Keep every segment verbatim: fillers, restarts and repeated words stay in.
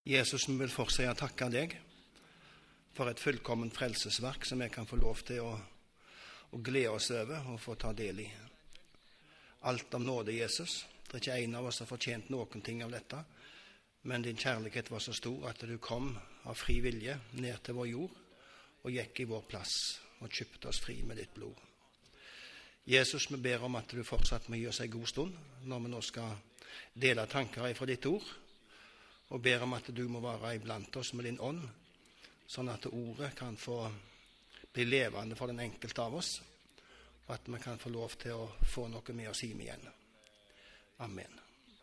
Jesus, vi vil fortsette å takke deg for et fullkomment frelsesverk som vi kan få lov til å, å glede oss over og få ta del i. Alt om nåde, Jesus. Det er ikke en av oss som har fortjent noen ting av dette, men din kjærlighet var så stor at du kom av fri vilje ned til vår jord og gikk i vår plass og kjøpte oss fri med ditt blod. Jesus, vi ber om at du fortsatt må gi oss en god stund når vi nå skal dele tanker fra ditt ord, og ber om at du må være iblant oss med din ånd, sånn at ordet kan få bli levende for den enkelte av oss, og at vi kan få lov til å få noe med oss hjem igjen. Amen.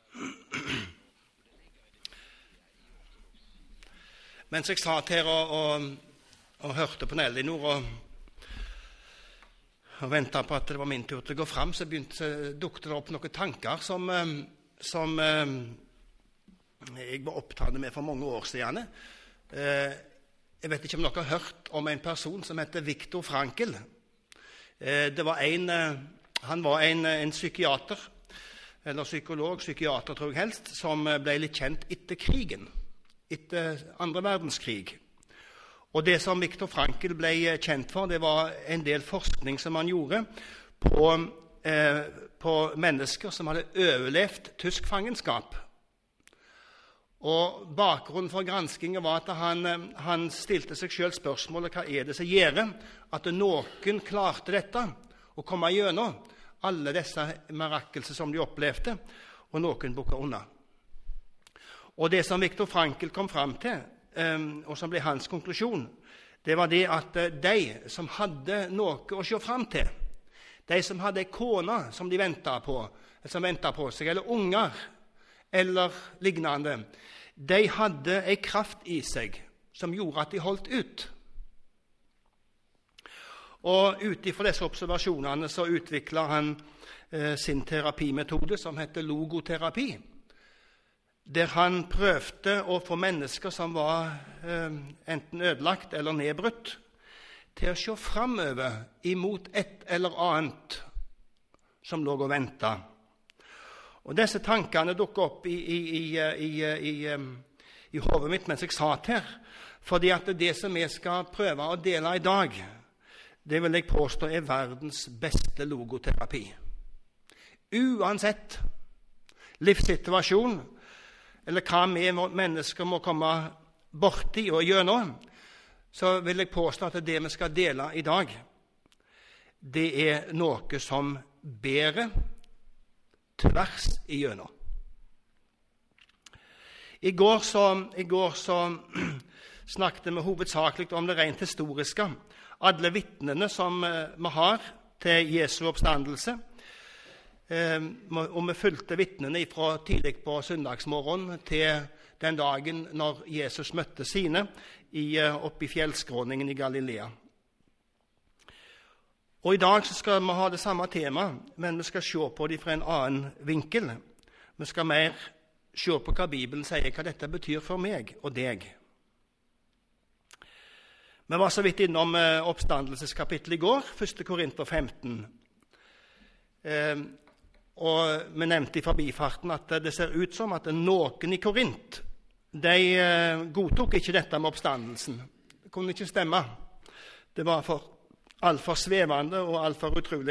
Mens jeg satt her og, og, og hørte på Nellinor og, og ventet på at det var min tur til å gå frem, så begynte dukte det opp noen tanker som, som jeg var opptatt med for mange år siden. Jeg vet ikke om dere har hørt om en person som heter Viktor Frankl. Det var en, han var en, en psykiater, eller psykolog, psykiater tror jeg helst, som ble litt kjent etter krigen, etter andre verdenskrig. Og det som Viktor Frankl ble kjent for, det var en del forskning som han gjorde på, eh, på mennesker som hadde overlevd tysk fangenskap. Og bakgrunnen for granskingen var at han, han stilte seg selv spørsmålet: hva er det som gjør at noen klarte dette, å komme gjennom alle disse mirakelser som de opplevde, og noen bukket unna. Og det som Viktor Frankl kom fram til, og som ble hans konklusjon, det var det at de som hadde noe å se fram til, de som hadde en kone som de ventet på, som ventet på seg, eller unger, eller lignende, de hadde en kraft i seg som gjorde at de holdt ut. Og ut ifra disse observasjonene så utviklet han eh, sin terapimetode som heter logoterapi, der han prøvde å få mennesker som var eh, enten ødelagt eller nedbrutt, til å se fremover imot et eller annet som lå og ventet. Og disse tankene dukket opp i, i, i, i, i, i hodet mitt mens jeg satt her, fordi at det som jeg skal prøve å dele i dag, det vil jeg påstå er verdens beste logoterapi. Uansett livssituasjon, eller hva vi mennesker må komme borti og gjennom, så vil jeg påstå at det vi skal dele i dag, det er noe som bærer tvers igjennom. I går så, i går så snakket vi hovedsakelig om det rent historiske. Alle vittnene som vi har til Jesu oppstandelse, og vi fulgte vittnene fra tidlig på søndagsmorgen til den dagen når Jesus møtte sine oppe i fjellskråningen i Galilea. Og i dag så skal vi ha det samme tema, men vi skal se på det fra en annen vinkel. Vi skal mer se på hva Bibelen sier, hva dette betyr for meg og deg. Vi var så vidt innom oppstandelseskapittel i går, første Korinter femten. Eh, og vi nevnte i forbifarten at det ser ut som at noen i Korint, de godtok ikke dette med oppstandelsen. Det kunne ikke stemme. Det var for alt for svevende og alt for utrolig.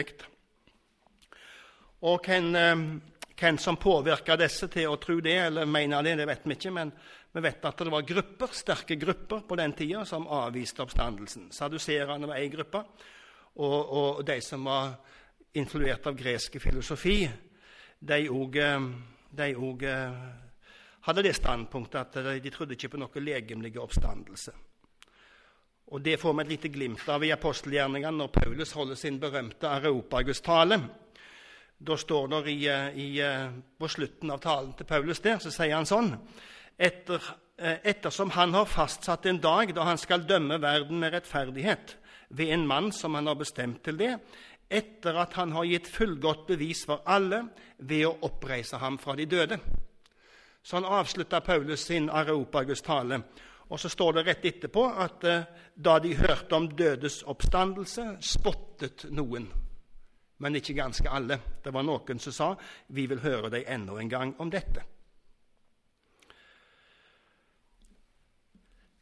Og hvem, hvem som påvirker disse til å tro det, eller mener det, det vet vi ikke, men vi vet at det var grupper, sterke grupper på den tiden som avviste oppstandelsen. Sadduserene var en gruppe, og, og de som var influert av greske filosofi, de også, de også hadde det standpunktet at de, de trodde ikke på noe legemlige oppstandelse. Og det får vi et lite glimt av i apostelgjerningene når Paulus holder sin berømte Areopagus-tale. Da står det i, i, på slutten av talen til Paulus der, så sier han sånn: Etter, ettersom han har fastsatt en dag da han skal dømme verden med rettferdighet, ved en mann som han har bestemt til det, etter at han har gitt fullgodt bevis for alle ved å oppreise ham fra de døde. Så han avslutter Paulus sin Areopagus-tale. Og så står det rett etterpå at eh, da de hørte om dødes oppstandelse, spottet noen. Men ikke ganske alle. Det var noen som sa, vi vil høre deg enda en gang om dette.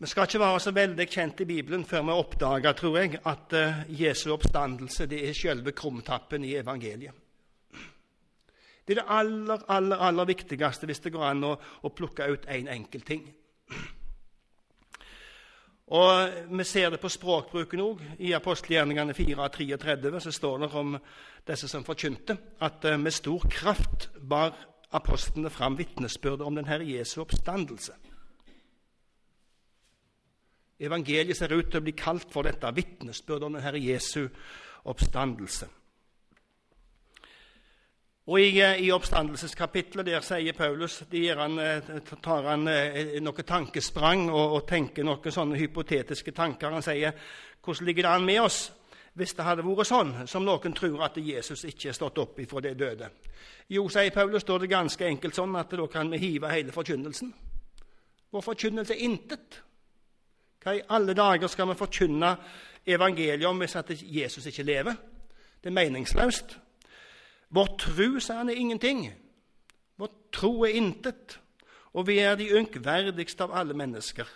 Vi skal ikke være så veldig kjent i Bibelen før vi oppdager, tror jeg, at uh, Jesu oppstandelse det er selve krumtappen i evangeliet. Det er det aller, aller, aller viktigste hvis det går an å, å plukke ut en enkelt ting. Og vi ser det på språkbruken også. I Apostelgjerningene fire treogtredve så står det om disse som forkynte, at uh, med stor kraft bar apostlene fram vitnesbyrdet om den Herre Jesu oppstandelse. Evangeliet ser ut til å bli kalt for dette vitnesbyrd om den Herre Jesu oppstandelse. Og i, i oppstandelseskapitlet der sier Paulus, der han, tar han noen tankesprang og, og tenker noen sånne hypotetiske tanker. Han sier, hvordan ligger det an med oss hvis det hadde vært sånn, som noen tror at Jesus ikke er stått opp ifra det døde? Jo, sier Paulus, står det ganske enkelt sånn at da kan vi hive hele forkynnelsen. Vår forkynnelse er intet. Hva i alle dager skal vi forkynne evangeliet om hvis at Jesus ikke lever? Det er meningsløst. Vår tro, sier han, er ingenting. Vår tro er intet, og vi er de unkverdigste av alle mennesker.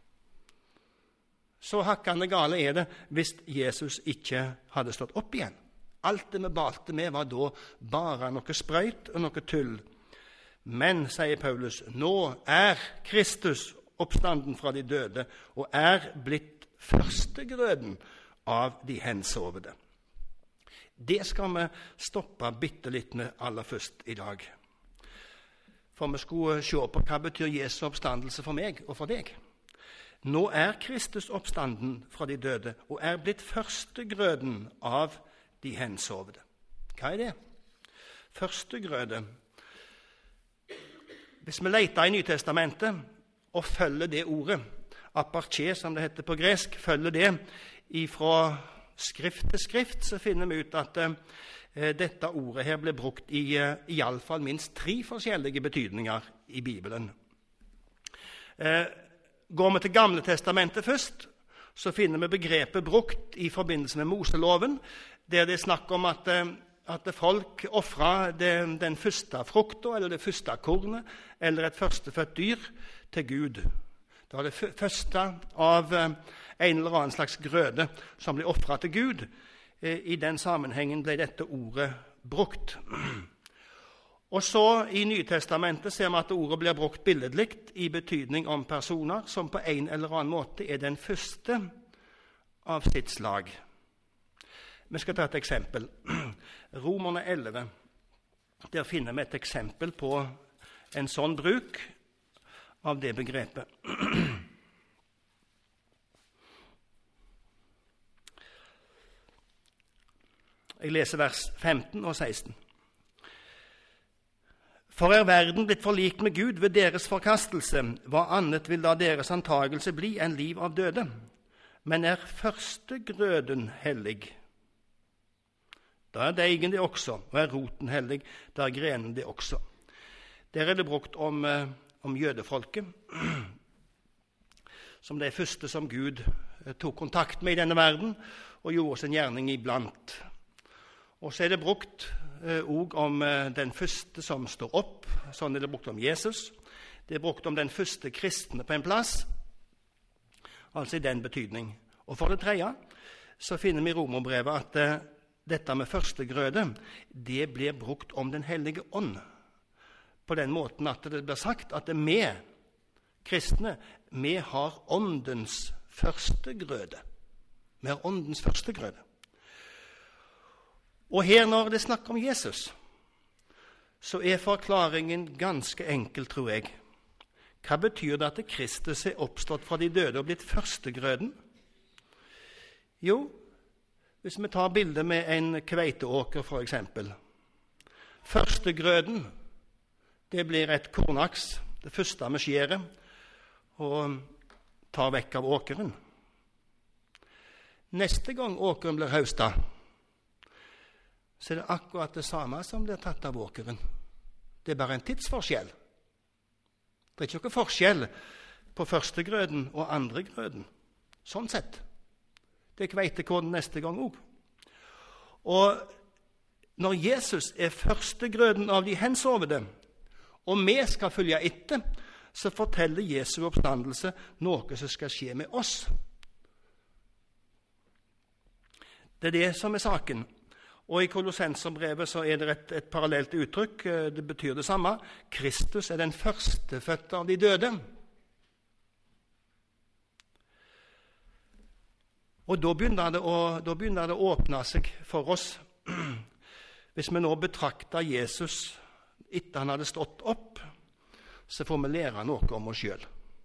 Så hakkende gale er det hvis Jesus ikke hadde stått opp igjen. Alt det vi balte med var da bare noe sprøyt og noe tull. Men, sier Paulus, nå er Kristus oppstanden fra de døde, og er blitt førstegrøden av de hensovede. Det skal vi stoppe bitte litt med aller først i dag. For vi skulle se på hva betyr Jesu oppstandelse for meg og for deg. Nå er Kristus oppstanden fra de døde, og er blitt førstegrøden av de hensovede. Hva er det? Førstegrøde. Hvis vi leter i Nytestamentet, og følger det ordet, aparche, som det heter på gresk, følger det fra skrift til skrift, så finner vi ut at eh, dette ordet her ble brukt i, eh, i alle fall minst tre forskjellige betydninger i Bibelen. Eh, går vi til Gamle Testamentet først, så finner vi begrepet brukt i forbindelse med Moseloven, der det er snakk om at, eh, at folk offrer den første frukta, eller det første kornet, eller et førstefødt dyr, til Gud. Det var det første av en eller annen slags grøde som ble offret til Gud. I den sammenhengen ble dette ordet brukt. Og så i Nytestamentet ser vi at ordet blir brukt billedlikt i betydning om personer som på en eller annen måte er den første av sitt slag. Vi skal ta et eksempel. Romerne elleve. Der finner vi et eksempel på en sånn bruk av det begrepet. Jeg leser vers femten og seksten. For er verden blitt forlikt med Gud ved deres forkastelse, hva annet vil da deres antagelse bli enn liv av døde? Men er førstegrøden hellig, da er deigen det også, og er roten hellig, da er grenen det også. Der er det brukt om om jødefolket, som det første som Gud tok kontakt med i denne verden, og gjorde sin gjerning iblant. Og så er det brukt også om den første som står opp, sånn er det brukt om Jesus. Det er brukt om den første kristne på en plass, altså i den betydning. Og for det tredje så finner vi i Romerbrevet at dette med førstegrøde, det blir brukt om den hellige ånd. På den måten at det blir sagt at vi, kristne, vi har åndens førstegrøde. Vi har åndens førstegrøde. Og her når det er snakk om Jesus, så er forklaringen ganske enkel, tror jeg. Hva betyr det at Kristus er oppstått fra de døde og blitt førstegrøden? Jo, hvis vi tar bildet med en kveiteåker for eksempel. Førstegrøden, det blir et kornaks, det første vi skjærer, og tar vekk av åkeren. Neste gang åkeren blir høstet, så er det akkurat det samme som blir tatt av åkeren. Det er bare en tidsforskjell. Det er ikke noe forskjell på førstegrøden og andregrøden. Sånn sett. Det er kveitekorn neste gang også. Og når Jesus er førstegrøden av de hensovede, og vi skal følge etter, så forteller Jesu oppstandelse noe som skal skje med oss. Det er det som er saken. Og i Kolossenserbrevet så er det et, et parallelt uttrykk. Det betyr det samme. Kristus er den førstefødte av de døde. Og da begynner det å, da begynner det å åpne seg for oss. Hvis vi nå betrakter Jesus etter han hadde stått opp, så får vi lære noe om oss selv.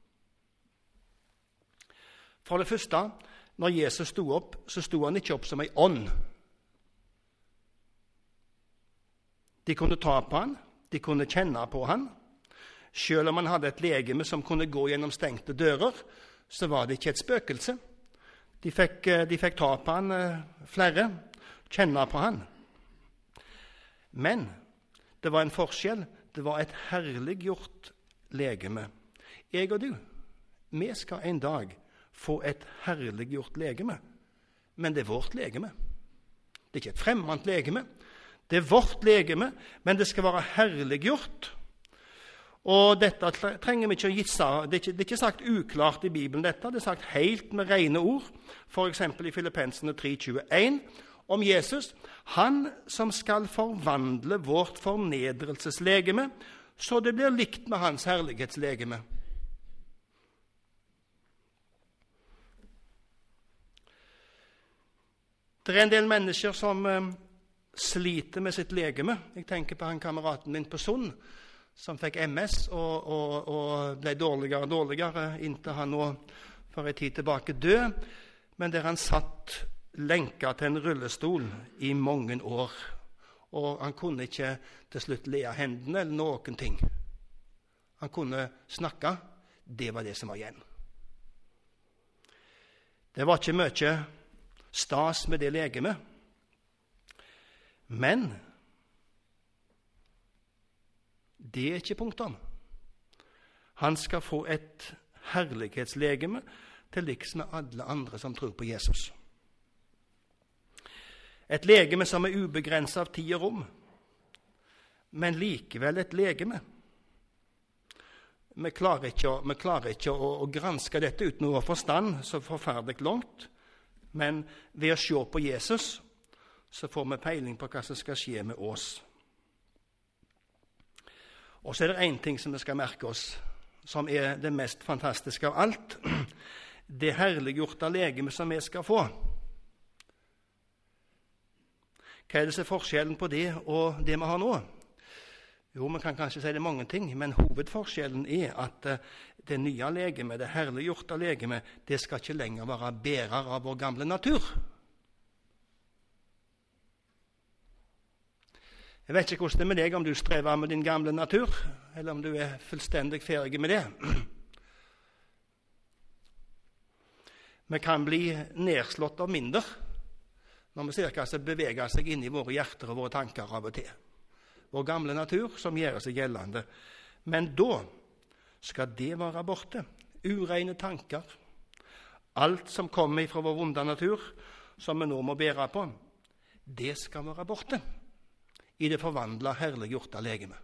For det første, når Jesus sto opp, så sto han ikke opp som en ånd. De kunne ta på han, de kunne kjenne på han. Selv om han hadde et legeme som kunne gå gjennom stengte dører, så var det ikke et spøkelse. De fikk, de fikk ta på han flere, kjenne på han. Men det var en forskjell. Det var et herliggjort legeme. Jeg og du, vi skal en dag få et herliggjort legeme. Men det er vårt legeme. Det er ikke et fremmed legeme. Det er vårt legeme, men det skal være herliggjort. Og dette trenger vi ikke å gisse. Det er ikke, det er ikke sagt uklart i Bibelen dette. Det er sagt helt med rene ord. For eksempel i Filippenserne tre tjueen om Jesus. Han som skal forvandle vårt fornedrelseslegeme, så det blir likt med hans herlighetslegeme. Det er en del mennesker som eh, sliter med sitt legeme. Jeg tenker på han kameraten min på Sund, som fikk M S og, og, og ble dårligere og dårligere inntil han nå for en tid tilbake død, men der han satt lenket til en rullestol i mange år, og han kunne ikke til slutt le av hendene eller noen ting. Han kunne snakke, det var det som var igjen. Det var ikke mye stas med det legemet, men det er ikke punktum. Han skal få et herlighetslegeme til liks med alle andre som tror på Jesus. Et legeme som er ubegrenset av tid og rom, men likevel et legeme. Vi klarer ikke, å, vi klarer ikke å, å granske dette uten å forstand så forferdelig langt, men ved å se på Jesus så får vi peiling på hva som skal skje med oss. Og så er det en ting som vi skal merke oss, som er det mest fantastiske av alt. Det herliggjorte legeme som vi skal få. Hva er det som er forskjellen på det og det vi har nå? Jo, man kan kanskje si det mange ting, men hovedforskjellen er at det nye legemet, det herliggjorte legemet, det skal ikke lenger være bærer av vår gamle natur. Jeg vet ikke hvordan det er med deg, om du strever med din gamle natur, eller om du er fullstendig ferdig med det. Vi kan bli nedslått av mindre, når vi ser hva som beveger seg inn i våre hjerter og våre tanker av og til. Vår gamle natur som gjør seg gjeldende. Men da skal det være borte. Ureine tanker. Alt som kommer fra vår vonde natur, som vi nå må bære på, det skal være borte i det forvandla, herliggjorte legemet.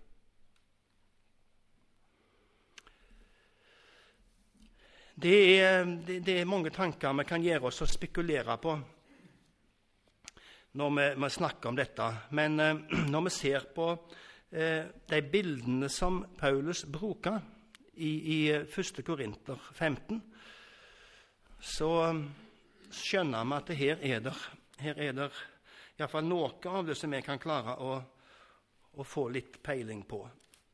Det er, det, det er mange tanker vi kan gjøre oss og spekulere på når vi, vi snakker om dette. Men eh, når vi ser på eh, de bildene som Paulus bruker i, i første Korinter femten, så skjønner vi at her er det, her er det i hvert fall noe av det som vi kan klare å, å få litt peiling på.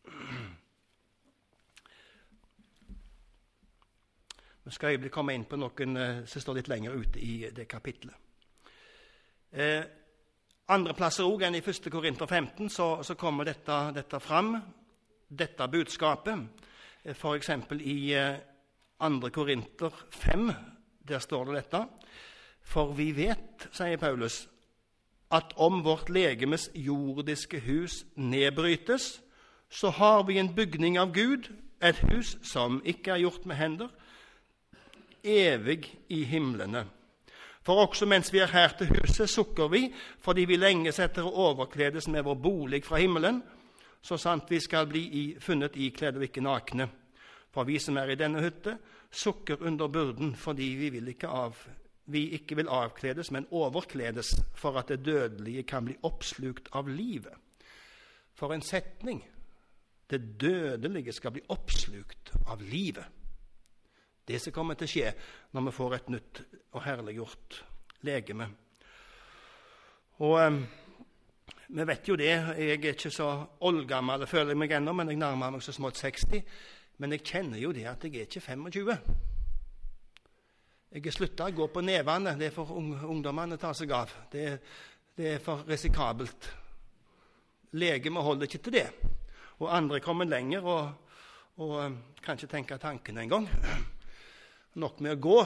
Vi skal øyeblikk komme inn på noen som står litt lenger ute i det kapitlet. Eh, andre plasser også enn i første Korinter femten så, så kommer dette, dette fram, dette budskapet. Eh, for eksempel i eh, andre Korinter fem, der står det dette. For vi vet, sier Paulus, at om vårt legemes jordiske hus nedbrytes, så har vi en bygning av Gud, et hus som ikke er gjort med hender, evig i himlene. For også mens vi er her til huset, sukker vi, fordi vi lenges etter å overkledes med vår bolig fra himmelen, så sant vi skal bli i, funnet ikledd og ikke nakne. For vi som er i denne hytte, sukker under byrden fordi vi, vil ikke, av, vi ikke vil avkledes, men overkledes for at det dødelige kan bli oppslukt av livet. For en setning! Det dødelige skal bli oppslukt av livet. Det som kommer til å skje når vi får et nytt og herliggjort legeme. Og um, vi vet jo det, jeg er ikke så oldgammel, det føler jeg meg ennå, men jeg nærmer meg så smått seksti. Men jeg kjenner jo det at jeg er ikke femogtjue. Jeg er sluttet å gå på nevene, det er for ungdommene å ta seg av. Det, det er for risikabelt. Legeme holder ikke til det. Og andre kommer lenger og, og um, kan ikke tenke tanken en gang. Nok med å gå.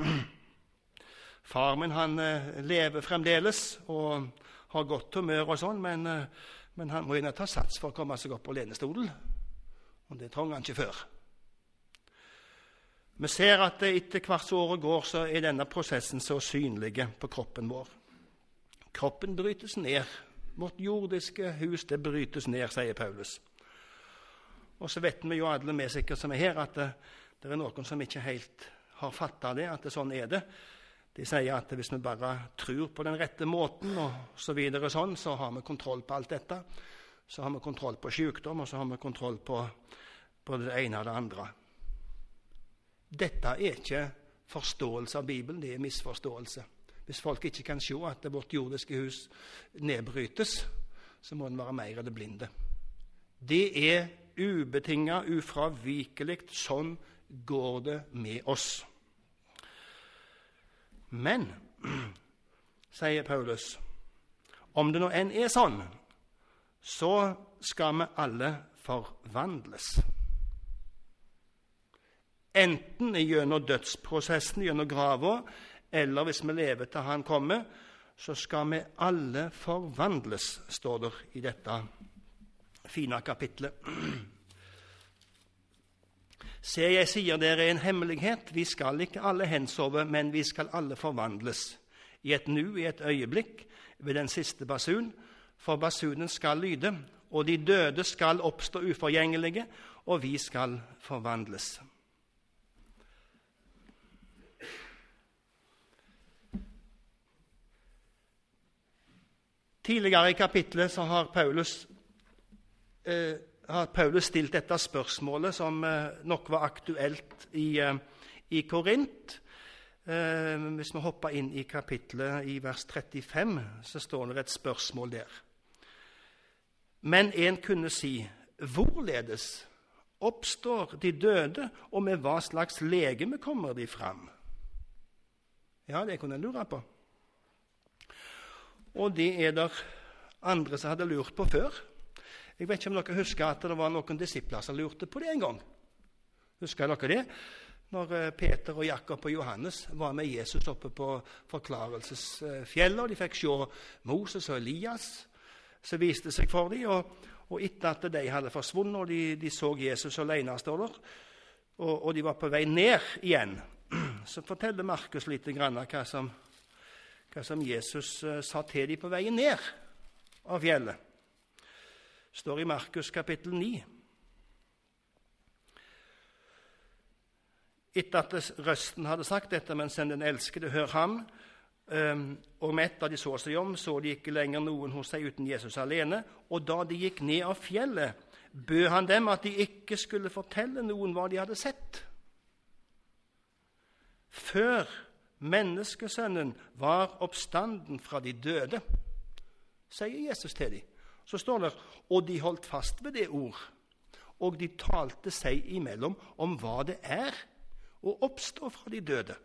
Far min han uh, lever fremdeles og har godt humør og sånn, men, uh, men han må gjerne ta sats for å komme seg opp på lenestolen. Og det trenger han ikke før. Vi ser at etter hvert som året går, så er denne prosessen så synlig på kroppen vår. Kroppen brytes ned. Vårt jordiske hus, det brytes ned, sier Paulus. Og så vet vi jo alle med sikkert som er her, at det, det er noen som ikke helt har fattet det, at det sånn er det. De sier at hvis vi bare tror på den rette måten, og så videre sånn, så har vi kontroll på alt dette. Så har vi kontroll på sykdom, og så har vi kontroll på, på det ene og det andre. Dette er ikke forståelse av Bibelen, det er misforståelse. Hvis folk ikke kan se at vårt jordiske hus nedbrytes, så må den være mer eller blinde. Det er ubetinget, ufravikelig, sånn går det med oss. Men, sier Paulus, om det nå enn er sånn, så skal vi alle forvandles. Enten gjennom dødsprosessen, gjennom grava, eller hvis vi lever til han kommer, så skal vi alle forvandles, står det i dette fine kapitlet. Se, jeg sier dere en hemmelighet, vi skal ikke alle hensove, men vi skal alle forvandles. I et nu, i et øyeblikk, ved den siste basun, for basunen skal lyde, og de døde skal oppstå uforgjengelige, og vi skal forvandles. Tidligere i kapitlet så har Paulus, eh, har Paulus stilt dette spørsmålet som eh, nok var aktuelt i, eh, i Korint. Eh, hvis vi hopper inn i kapitlet i vers trettifem, så står det et spørsmål der. Men en kunne si, hvorledes oppstår de døde, og med hva slags legeme kommer de fram? Ja, det kunne en lure på. Og det er der andre som hadde lurt på før. Jeg vet ikke om dere husker at det var noen disipler som lurte på det en gang. Husker dere det? Når Peter og Jakob og Johannes var med Jesus oppe på forklarelsesfjellet, og de fikk se Moses og Elias, så viste det seg for dem, og, og etter at de hadde forsvunnet, og de, de så Jesus alene, står der, og, og de var på vei ned igjen, så forteller Markus litt grann hva som hva som Jesus uh, sa til dem på veien ned av fjellet. Står i Markus kapittel ni. Etter at røsten hadde sagt dette, men send den elskede, hør ham, um, og med etter de så seg om, så de ikke lenger noen hos seg uten Jesus alene, og da de gikk ned av fjellet, bød han dem at de ikke skulle fortelle noen hva de hadde sett. Før menneskesønnen var oppstanden fra de døde, sier Jesus til dem. Så står det, og de holdt fast ved det ord, og de talte seg imellom om hva det er å oppstå fra de døde.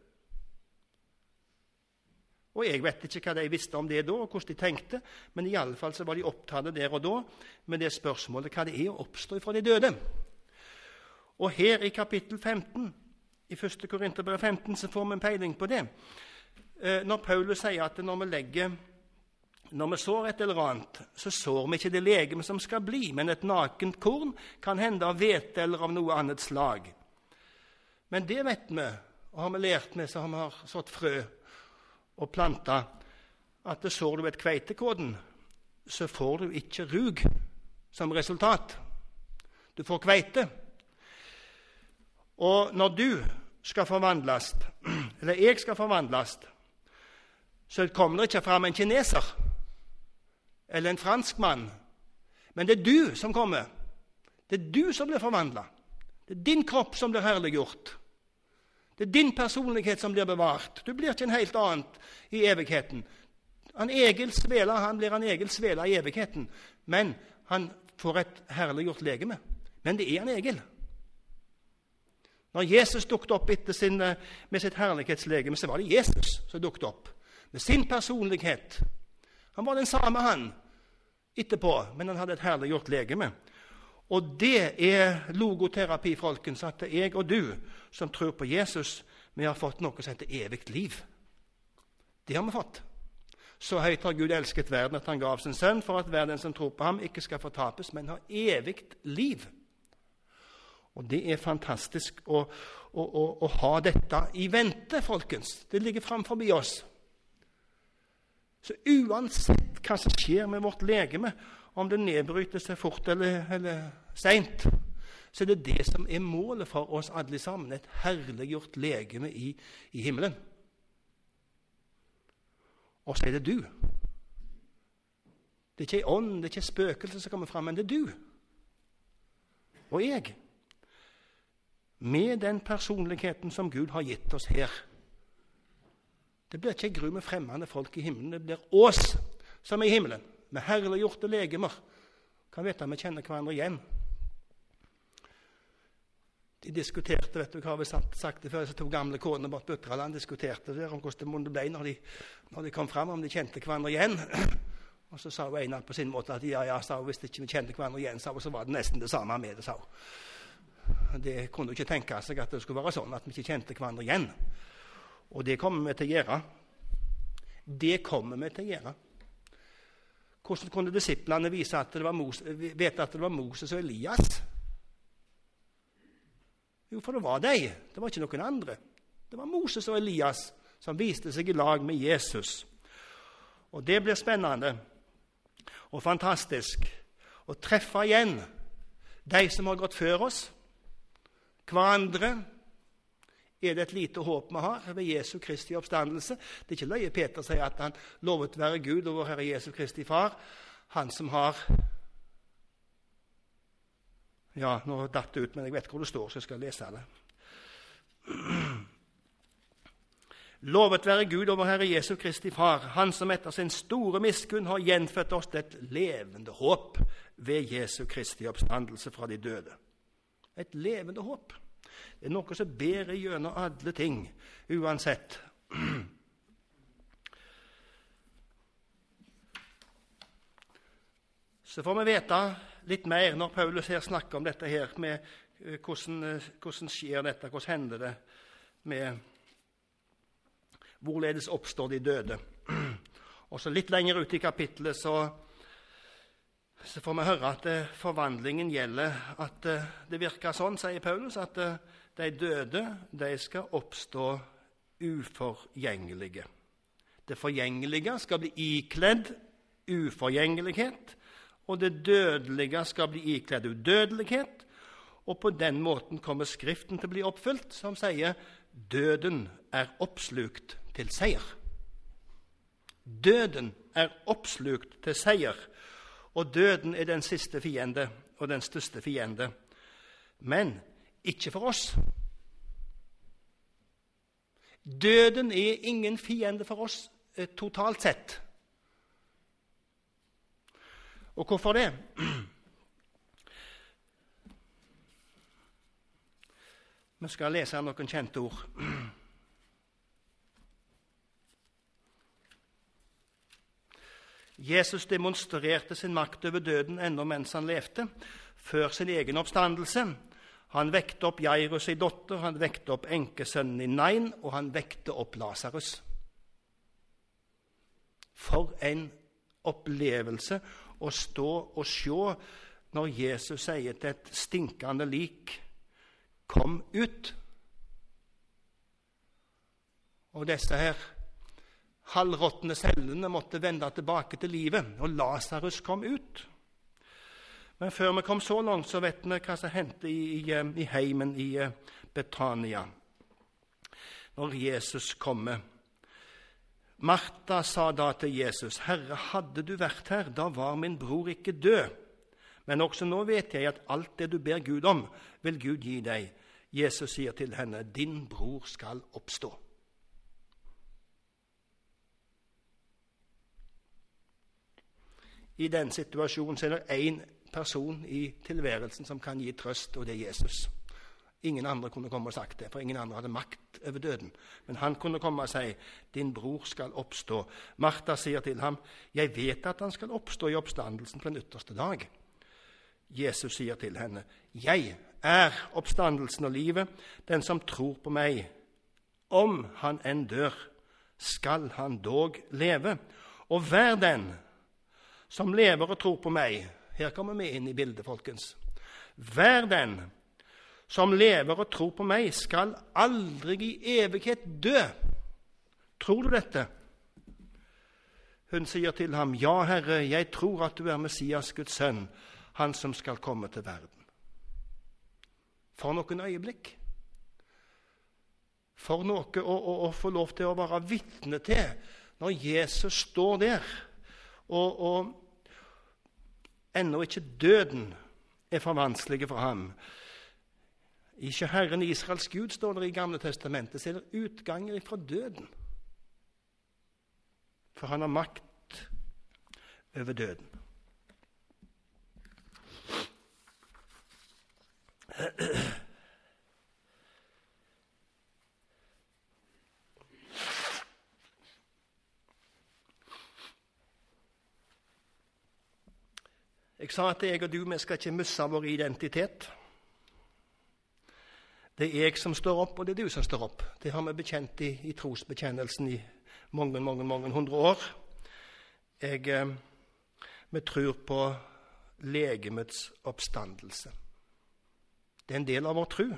Og jeg vet ikke hva de visste om det da, og hvordan de tenkte, men i alle fall så var de opptatt der og da med det spørsmålet hva det er å oppstå fra de døde. Og her i kapittel femten, i første Korinterbrev femten, så får vi en peiling på det. Når Paulus sier at når vi legger, når vi sår et eller annet, så sår vi ikke det legeme som skal bli, men et nakent korn kan hende av hvete eller av noe annet slag. Men det vet vi, og har vi lært med, så har vi har sått frø og planta, at det sår du et kveitekåden, så får du ikke rug som resultat. Du får kveite. Og når du skal forvandles, eller jeg skal forvandles, så kommer det ikke fram en kineser eller en franskmann, men det er du som kommer. Det er du som blir forvandlet. Det er din kropp som blir herliggjort. Det er din personlighet som blir bevart. Du blir ikke en helt annet i evigheten. Han Egil Svela, han blir han Egil Svela i evigheten, men han får et herliggjort legeme. Men det er han Egil. Når Jesus dukket opp etter sin, med sitt herlighetslegeme, så var det Jesus som dukket opp med sin personlighet. Han var den samme han etterpå, men han hadde et herliggjort legeme. Og det er logoterapi, folkens, at jeg og du som tror på Jesus, vi har fått noe som heter evigt liv. Det har vi fått. Så høyt har Gud elsket verden at han gav sin sønn, for at verden som tror på ham ikke skal fortapes, men har evigt liv. Og det er fantastisk å, å, å, å ha dette i vente, folkens. Det ligger framfor oss. Så uansett hva som skjer med vårt legeme, om det nedbryter seg fort eller, eller sent, så er det det som er målet for oss alle sammen, et herliggjort legeme i, i himmelen. Og så er det du. Det er ikke en ånd, det er ikke spøkelse som kommer fram, men det er du. Og jeg. Med den personligheten som Gud har gitt oss her. Det blir ikke gru med fremmede folk i himmelen, det blir oss som er i himmelen, med herliggjorte legemer. Kan vite at vi kjenner hverandre igjen. De diskuterte, vet du hva vi sagt, sagt det før, så to gamle koner bort på Utraland diskuterte der om hvordan det ble når de, når de kom frem, om de kjente hverandre igjen. Og så sa hun en på sin måte at ja, ja, sa hun, hvis ikke vi kjente hverandre igjen, sa hun, så var det nesten det samme med det, sa hun. Det kunne jo ikke tenke seg at det skulle være sånn at vi ikke kjente hverandre igjen. Og det kommer vi til å gjøre. Det kommer vi til å gjøre. Hvordan kunne disiplene vise at det var Moses, vite at det var Moses og Elias? Jo, for det var de. Det var ikke noen andre. Det var Moses og Elias som viste seg i lag med Jesus. Og det blir spennende og fantastisk å treffe igjen de som har gått før oss. Hverandre er det et lite håp vi har ved Jesu Kristi oppstandelse. Det er ikke løye Peter sier at han lovet være Gud og vår Herre Jesu Kristi far. Han som har... Ja, nå datt det ut, men jeg vet hvor det står, så jeg skal lese det. Lovet være Gud og vår Herre Jesu Kristi far, han som etter sin store miskunn har gjenfødt oss til et levende håp ved Jesu Kristi oppstandelse fra de døde. Et levende håp. Det er noe som bærer gjennom alle ting, uansett. Så får vi vite litt mer når Paulus her snakker om dette her, med hvordan, hvordan skjer dette, hvordan hender det, med hvorledes oppstår de døde. Og så litt lenger ut i kapittelet så, så får vi høre at uh, forvandlingen gjelder, at uh, det virker sånn, sier Paulus, at uh, de døde, de skal oppstå uforgjengelige. Det forgjengelige skal bli ikledd uforgjengelighet, og det dødelige skal bli ikledd udødelighet, og på den måten kommer Skriften til å bli oppfylt, som sier, døden er oppslukt til seier. Døden er oppslukt til seier, og døden er den siste fiende, og den største fiende. Men ikke for oss. Døden er ingen fiende for oss eh, totalt sett. Og hvorfor det? Vi skal lese noen kjente ord. Jesus demonstrerte sin makt over døden enda mens han levde, før sin egen oppstandelse. Han vekte opp Jairus i dotter, han vekte opp enkesønnen i Nain, og han vekte opp Lazarus. For en opplevelse å stå og se når Jesus sier til et stinkende lik, kom ut. Og disse her halvråtne cellene måtte vende tilbake til livet, og Lazarus kom ut. Men før vi kom så langt, så vet vi hva som hendte i, i, i heimen i Betania, når Jesus kommer. Martha sa da til Jesus, «Herre, hadde du vært her, da var min bror ikke død. Men også nå vet jeg at alt det du ber Gud om, vil Gud gi deg.» Jesus sier til henne, «Din bror skal oppstå.» I den situasjonen så er det en person i tilværelsen som kan gi trøst, og det er Jesus. Ingen andre kunne komme og sagt det, for ingen andre hadde makt over døden. Men han kunne komme og si, «Din bror skal oppstå.» Martha sier til ham, «Jeg vet at han skal oppstå i oppstandelsen på den ytterste dag.» Jesus sier til henne, «Jeg er oppstandelsen og livet. Den som tror på meg, om han enn dør, skal han dog leve. Og hver den som lever og tror på meg.» Her kommer vi inn i bildet, folkens. «Hver den som lever og tror på meg, skal aldri i evighet dø.» Tror du dette? Hun sier til ham, «Ja, Herre, jeg tror at du er Messias, Guds sønn, han som skal komme til verden.» For noen øyeblikk. For noe å, å, å få lov til å være vitne til når Jesus står der, og, og ennå ikke døden er for vanskelig for ham. Ikke Herren Israels Gud, står det i Gamle Testamentet, så er det utganger fra døden. For han har makt over døden. Jeg sa at jeg og du, vi skal ikke miste vår identitet. Det er jeg som står opp, og det er du som står opp. Det har vi bekjent i, i trosbekjennelsen i mange, mange, mange hundre år. Jeg, eh, vi tror på legemets oppstandelse. Det er en del av vår tro.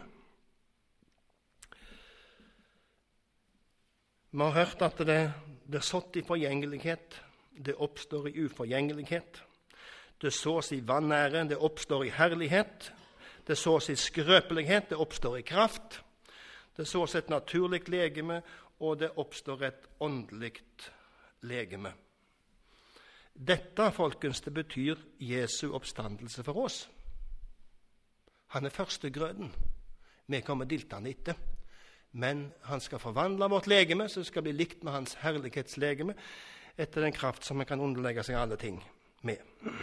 Vi har hørt at det blir sådd i forgjengelighet, det oppstår i uforgjengelighet. Det sås i vanære, det oppstår i herlighet. Det sås i skrøpelighet, det oppstår i kraft. Det sås et naturlig legeme, og det oppstår et åndelig legeme. Dette, folkens, det betyr Jesu oppstandelse for oss. Han er førstegrøden. Vi kommer diltende etter. Men han skal forvandle vårt legeme, så det skal bli likt med hans herlighetslegeme, etter den kraft som han kan underlegge seg alle ting med.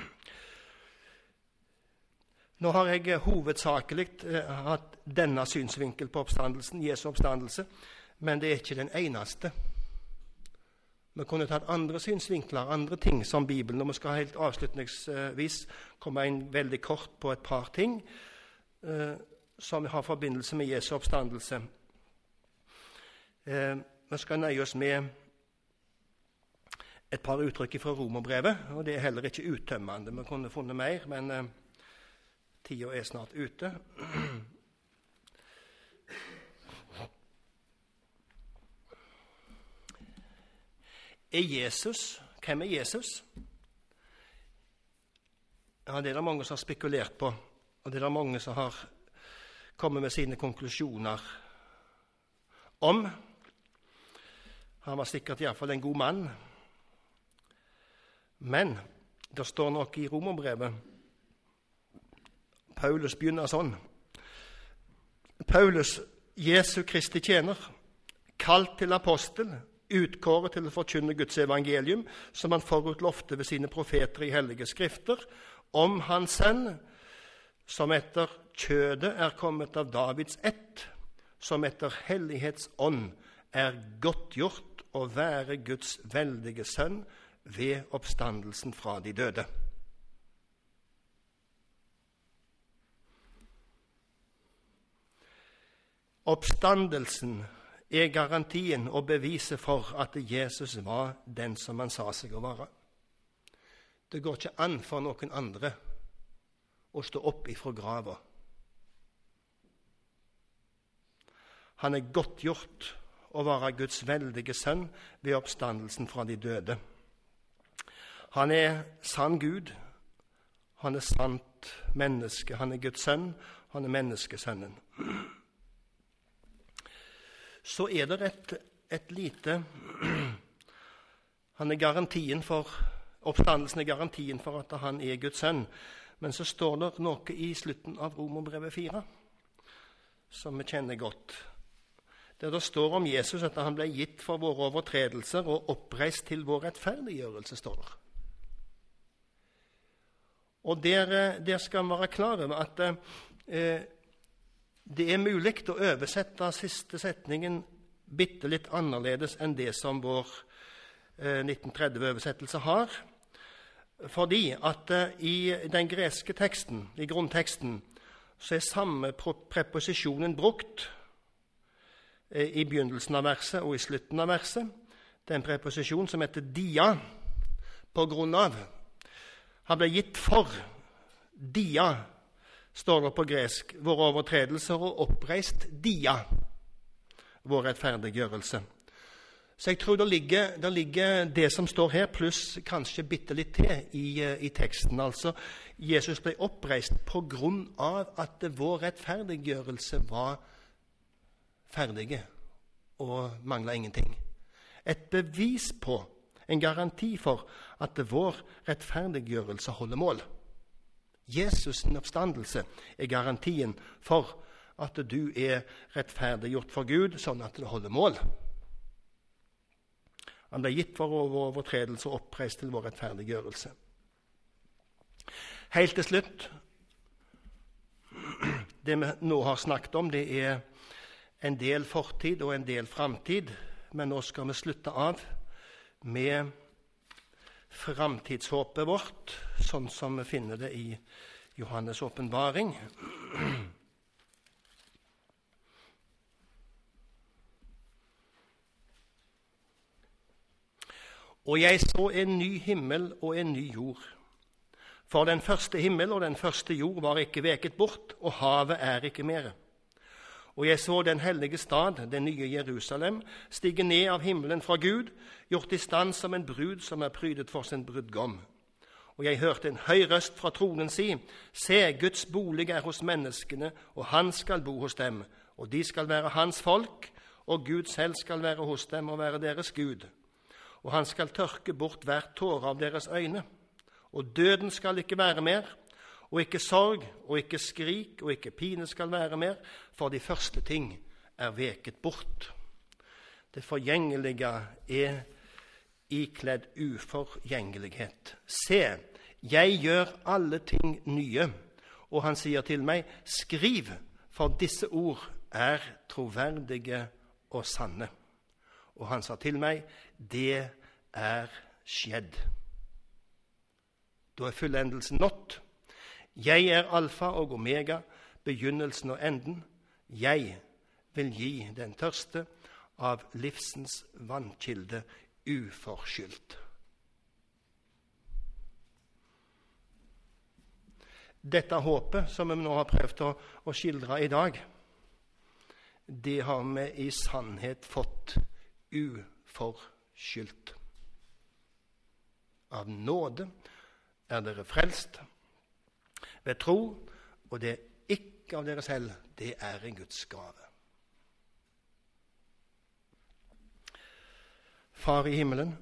Nå har jeg hovedsakelig hatt denne synsvinkel på oppstandelsen, Jesu oppstandelse, men det er ikke den eneste. Vi kunne tatt andre synsvinkler, andre ting som Bibelen, og vi skal helt avslutningsvis komme inn veldig kort på et par ting eh, som har forbindelse med Jesu oppstandelse. Eh, vi skal nøye oss med et par uttrykk fra Romerbrevet, og det er heller ikke uttømmende. Vi kunne funnet mer, men eh, tida er snart ute. Er Jesus? Hvem er Jesus? Ja, det er det mange som har spekulert på, og det er det mange som har kommet med sine konklusjoner om. Han var sikkert i hvert fall en god mann. Men det står noe i Romerbrevet. Paulus begynner sånn. Paulus, Jesu Kristi tjener, kalt til apostel, utkåret til å forkynne Guds evangelium, som han forut lovte ved sine profeter i hellige skrifter, om hans sønn, som etter kjødet er kommet av Davids ett, som etter hellighetsånd er godtgjort å være Guds veldige sønn ved oppstandelsen fra de døde. Oppstandelsen er garantien og beviset for at Jesus var den som han sa seg å være. Det går ikke an for noen andre å stå opp ifra grava. Han er godtgjort å være Guds veldige sønn ved oppstandelsen fra de døde. Han er sann Gud. Han er sant menneske, han er Guds sønn, han er menneskesønnen. Så er det et, et lite, han er garantien for, oppstandelsen er garantien for at han er Guds sønn. Men så står det noe i slutten av Romerbrevet fire, som vi kjenner godt. Der det står om Jesus at han ble gitt for våre overtredelser og oppreist til vår rettferdiggjørelse, står det. Og der, der skal man være klar over at eh, det er mulig å oversette siste setningen bitte litt annerledes enn det som vår eh, nitten tretti-oversettelse har. Fordi at eh, i den greske teksten, i grunnteksten, så er samme preposisjonen brukt eh, i begynnelsen av verset og i slutten av verset. Det er en preposisjon som heter dia, på grunn av. Han ble gitt for dia, står det på gresk, våre overtredelser, og oppreist dia, vår rettferdiggjørelse. Så jeg tror det ligger, det ligger det som står her, pluss kanskje bitte litt til i, i teksten. Altså, Jesus ble oppreist på grunn av at vår rettferdiggjørelse var ferdige og manglet ingenting. Et bevis på, en garanti for at vår rettferdiggjørelse holder mål. Jesus' oppstandelse er garantien for at du er rettferdiggjort for Gud, sånn at det holder mål. Han ble gitt for vår overtredelse og oppreist til vår rettferdiggjørelse. Helt til slutt, det vi nå har snakket om, det er en del fortid og en del framtid, men nå skal vi slutte av med framtidshåpet vårt, sånn som vi finner det i Johannes' åpenbaring. Og jeg så en ny himmel og en ny jord. For den første himmel og den første jord var ikke veket bort, og havet er ikke mere. Og jeg så den hellige stad, den nye Jerusalem, stige ned av himmelen fra Gud, gjort i stand som en brud som er prydet for sin brudgom. Og jeg hørte en høy røst fra tronen si, se, Guds bolig er hos menneskene, og han skal bo hos dem, og de skal være hans folk, og Gud selv skal være hos dem og være deres Gud. Og han skal tørke bort hvert tåre av deres øyne, og døden skal ikke være mer, og ikke sorg, og ikke skrik, og ikke pine skal være mer, for de første ting er veket bort. Det forgjengelige er ikledd uforgjengelighet. Se, jeg gjør alle ting nye. Og han sier til meg, skriv, for disse ord er troverdige og sanne. Og han sa til meg, det er skjedd. Da er fullendelsen nådd. Jeg er alfa og omega, begynnelsen og enden. Jeg vil gi den tørste av livsens vannkilde uforskyldt. Dette håpet som vi nå har prøvd å, å skildre i dag, det har vi i sannhet fått uforskyldt. Av nåde er dere frelst ved tro, og det er ikke av dere selv, det er en Guds gave. Far i himmelen,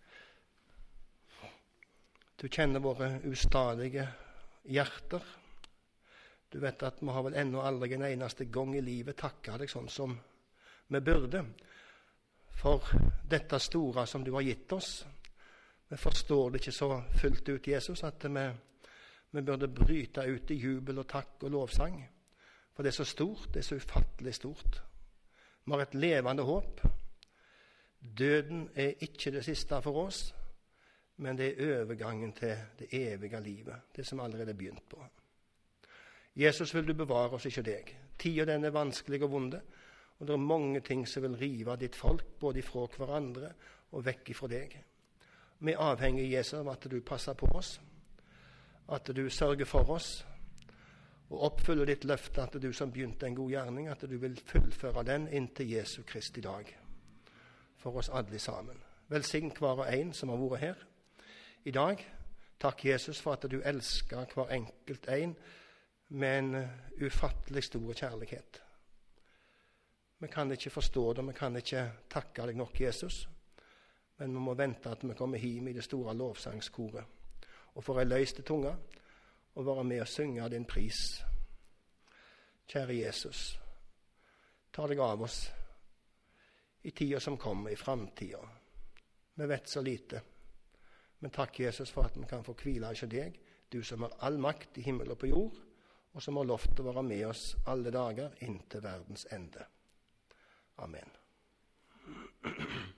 du kjenner våre ustadige hjerter. Du vet at vi har vel ennå aldri en eneste gang i livet takket deg sånn som vi burde, for dette store som du har gitt oss. Vi forstår det ikke så fullt ut, Jesus, at vi Vi burde bryte ut i jubel og takk og lovsang. For det er så stort, det er så ufattelig stort. Vi har et levende håp. Døden er ikke det siste for oss, men det er overgangen til det evige livet, det som allerede er begynt på. Jesus, vil du bevare oss, ikke deg. Tiden den er vanskelig og vonde, og det er mange ting som vil rive ditt folk, både ifra hverandre og vekk ifra deg. Vi er avhengige, Jesus, av at du passer på oss, at du sørger for oss, og oppfyller ditt løfte at du som begynte en god gjerning, at du vil fullføre den inntil Jesu Kristi dag, for oss alle sammen. Velsign hver og en som har vært her i dag. Takk, Jesus, for at du elsker hver enkelt en med en ufattelig stor kjærlighet. Vi kan ikke forstå det, vi kan ikke takke deg nok, Jesus, men vi må vente at vi kommer hjem i det store lovsangskoret og får ei løyste tunge og være med og synge din pris. Kjære Jesus, ta deg av oss i tida som kommer, i framtida. Vi vet så lite, men takk, Jesus, for at vi kan få hvile hos deg, du som har all makt i himmel og på jord, og som har lovt å være med oss alle dager inntil verdens ende. Amen.